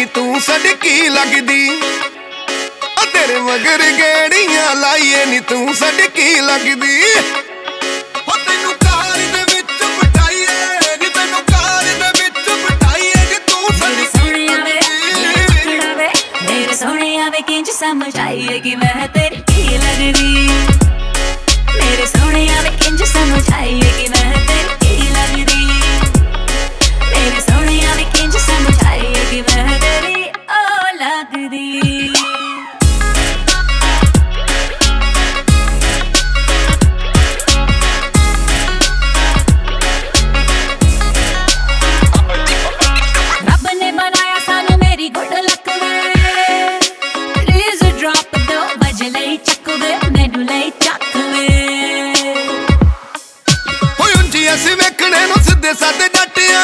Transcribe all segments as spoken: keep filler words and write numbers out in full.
ਤੂੰ ਸੜਕੀ ਲੱਗਦੀ। ਆ ਤੇਰੇ ਮਗਰ ਗੇੜੀਆਂ ਲਾਈਏ ਨੀ ਤੂੰ ਸੜਕੀ ਲੱਗਦੀ। ਹੋ ਤੈਨੂੰ ਕਾਰ ਦੇ ਵਿੱਚ ਬਿਠਾਈਏ ਨੀ ਤੈਨੂੰ ਕਾਰ ਦੇ ਵਿੱਚ ਬਿਠਾਈਏ ਨੀ ਤੂੰ ਸੜਕੀ ਲੱਗਦੀ। ਮੇਰੇ ਸੋਹਣਿਆ ਵੇ ਕਿੰਜ ਸਮਝ ਆਈਏ ਕਿ ਮੈਂ ਤੇਰੀ ਕੀ ਲੱਗਦੀ। ਮੇਰੇ ਸੋਹਣਿਆ ਵੇ ਕਿੰਜ ਸਮਝ ਆਈਏ ਕਿ ਮੈਂ ਤੇਰੀ ਕੀ ਲੱਗਦੀ। ਮੇਰੇ ਸੋਹਣਿਆ ਵੇ ਕਿੰਜ ਸਮਝ ਆਈਏ ਕਿ ਮੈਂ ਤੇਰੀ ਓ ਲੱਗਦੀ। ਰੱਬ ਨੇ ਬਣਾਇਆ ਸਾਨੂੰ ਮੇਰੀ ਗੁੱਡ ਲੱਕ ਵੇ। ਪਲੀਜ਼ ਡ੍ਰੌਪ ਦੋ ਵਜ ਲਈ ਚੱਕ ਵੇ ਮੈਨੂੰ ਲਈ ਚੱਕ ਵੇ। ਹੋਏ ਉਂਝੀ ਅਸੀਂ ਵੇਖਣੇ ਨੂੰ ਸਿੱਧੇ ਸਾਦੇ ਜੱਟਿਆਂ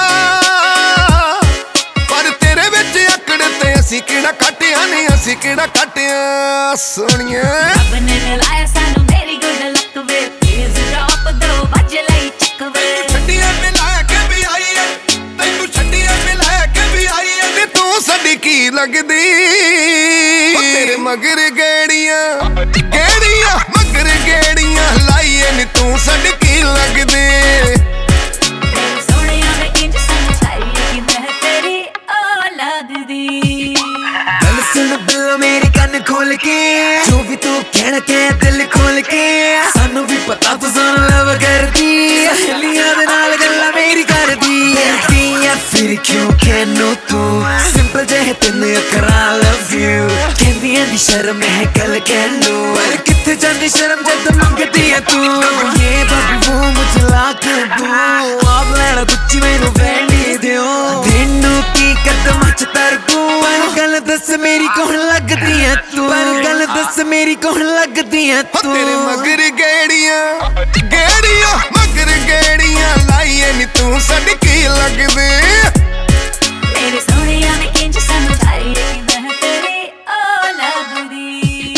ਪਰ ਤੇਰੇ ਵਿੱਚ ਅਕੜ ਤੇ ਅਸੀਂ ਕਿਹੜਾ ਕੱਟਿਆ ਨੀ ਅਸੀਂ ਕਿਹੜਾ ਕੱਟਿਆ ਸੋਹਣੀਏ। ਰੱਬ ਨੇ ਲਾਇਆ ਸਾਨੂੰ ਮੇਰੀ ਗੁੱਡ ਲੱਕ ਵੇ। ਪਲੀਜ਼ ਡ੍ਰੌਪ ਦੋ ਵਜ ਲਈ ਚੱਕ ਵੇ। ਛੱਡੀਆਂ ਮਿਲਾ ਕੇ ਵੀ ਆਈਏ ਤੈਨੂੰ ਛੱਡੀਆਂ ਮਿਲਾ ਕੇ ਵੀ ਆਈਏ ਨੀ ਤੂੰ ਸਾਡੀ ਕੀ ਲੱਗਦੀ। ਉਹ ਤੇਰੇ ਮਗਰ ਗੇੜੀਆਂ ਗੇੜੀਆਂ ਮਗਰ ਗੇੜੀਆਂ ਲਾਈਏ ਨੀ ਤੂੰ ਸਾਡੀ ਕੀ ਲੱਗਦੀ। ਮੇਰੇ ਸੋਹਣਿਆ ਵੇ ਕਿੰਜ ਸਮਝ ਆਈਏ ਕਿ ਮੈਂ ਤੇਰੀ ਓ ਲੱਗਦੀ। ਗੱਲ ਸੁਣ ਬਿੱਲੋ ਮੇਰੀ ਕੰਨ ਖੋਲ ਕੇ ਜੋ ਵੀ ਤੂੰ ਕਹਿਣਾ ਕਹਿ ਦਿਲ ਖੋਲ ਕੇ। ਸਾਨੂੰ ਵੀ ਪਤਾ ਤੂੰ ਸਾਨੂੰ ਲਵ ਕਰਦੀ। ਸਹੇਲੀਆਂ ਦੇ ਨਾਲ ਗੱਲਾਂ ਮੇਰੀ ਕਰਦੀ। ਕਰਦੀ ਆ ਫਿਰ ਕਿਉਂ ਕਹਿਨੋ ਤੂੰ ਸਿੰਪਲ ਜਿਹੇ ਤੈਨੂੰ ਕਰਾਂ ਲਵ ਯੂ। ਕਹਿੰਦੀਆਂ ਦੀ ਸ਼ਰਮ ਹੈ ਗੱਲ ਕਹਿ ਲੋ ਪਰ ਕਿੱਥੇ ਜਾਂਦੀ ਸ਼ਰਮ ਜਦ ਮੰਗਦੀ ਆ ਤੂੰ। ਇਹ ਬਾਬੂ ਉਹ ਮੁਝ ਲਾ ਕੇ ਦੂ ਆਪ ਲੈਣਾ ਗੁੱਚੀ ਮੈਨੂੰ ਵੈਂਡੀ ਦਿਓ। ਤੈਨੂੰ ਕੀ ਕਦਮ ਚ ਤਰਕੂ ਪਰ ਗੱਲ ਦੱਸ ਮੇਰੀ ਕੌਣ ਲੱਗਦੀ ਆ ਤੂੰ। ਪਰ ਗੱਲ ਦੱਸ ਮੇਰੀ ਕੌਣ ਲੱਗਦੀ ਆ ਤੂੰ। ਤੇਰੇ ਮਗਰ ਗੇੜੀਆਂ ਗੇੜੀਆਂ ਮਗਰ ਗੇੜੀਆਂ ਲਾਈਏ ਨੀ ਤੂੰ ਸਾਡੀ ਕੀ ਲੱਗਦੀ। ਮੇਰੇ ਸੋਹਣਿਆ ਵੇ ਕਿੰਜ ਸਮਝ ਆਈਏ ਕਿ ਮੈਂ ਤੇਰੀ ਓ ਲੱਗਦੀ।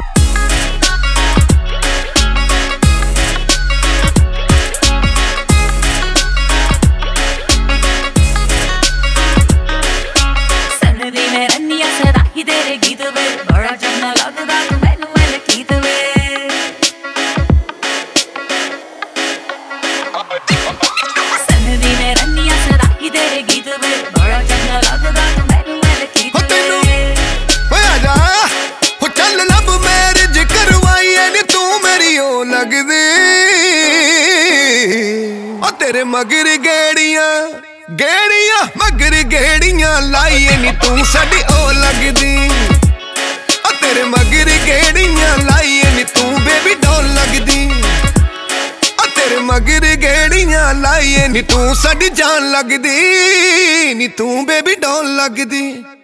ਸੰਨਦੀ ਮੈਂ ਰੰਨੀਆਂ ਸਦਾ ਹੀ ਤੇਰੇ ਗੀਤ ਵੇ। ਬੜਾ ਚੰਗਾ ਲੱਗਦਾ ਤੂੰ ਮੈਨੂੰ ਇਹ ਗੀਤ ਵੇ। ਸੰਨਦੀ ਮੈਂ ਰੰਨੀਆਂ ਸਦਾ ਹੀ ਤੇਰੇ ਗੀਤ ਵੇ। ਬੜਾ ਚੰਗਾ ਲੱਗਦਾ ਤੂੰ ਮੈਨੂੰ ਇਹ ਗੀਤ ਹੋ ਤੈਨੂੰ ਵੇ। ਓਏ ਆ ਜਾ ਹੋ ਚੱਲ ਲੱਭ ਮੈਰਿਜ ਕਰਵਾਈਏ ਨੀ ਤੂੰ ਮੇਰੀ ਓ ਲੱਗਦੀ। ਓ ਤੇਰੇ ਮਗਰ ਗੇੜੀਆਂ ਗੇੜੀਆਂ ਮਗਰ ਗੇੜੀਆਂ ਲਾਈਏ ਨੀ ਤੂੰ ਸਾਡੀ ਓ ਲੱਗਦੀ। ਓ ਤੇਰੇ ਮਗਰ ਗੇੜੀਆਂ ਲਾਈਏ ਨੀ ਤੂੰ ਬੇਬੀ ਡੋਲ ਲੱਗਦੀ। ਓ ਤੇਰੇ ਮਗਰ ਗੇੜੀਆਂ ਲਾਈਏ ਨੀ ਤੂੰ ਸਾਡੀ ਜਾਨ ਲੱਗਦੀ ਨੀ ਤੂੰ ਬੇਬੀ ਡੋਲ ਲੱਗਦੀ।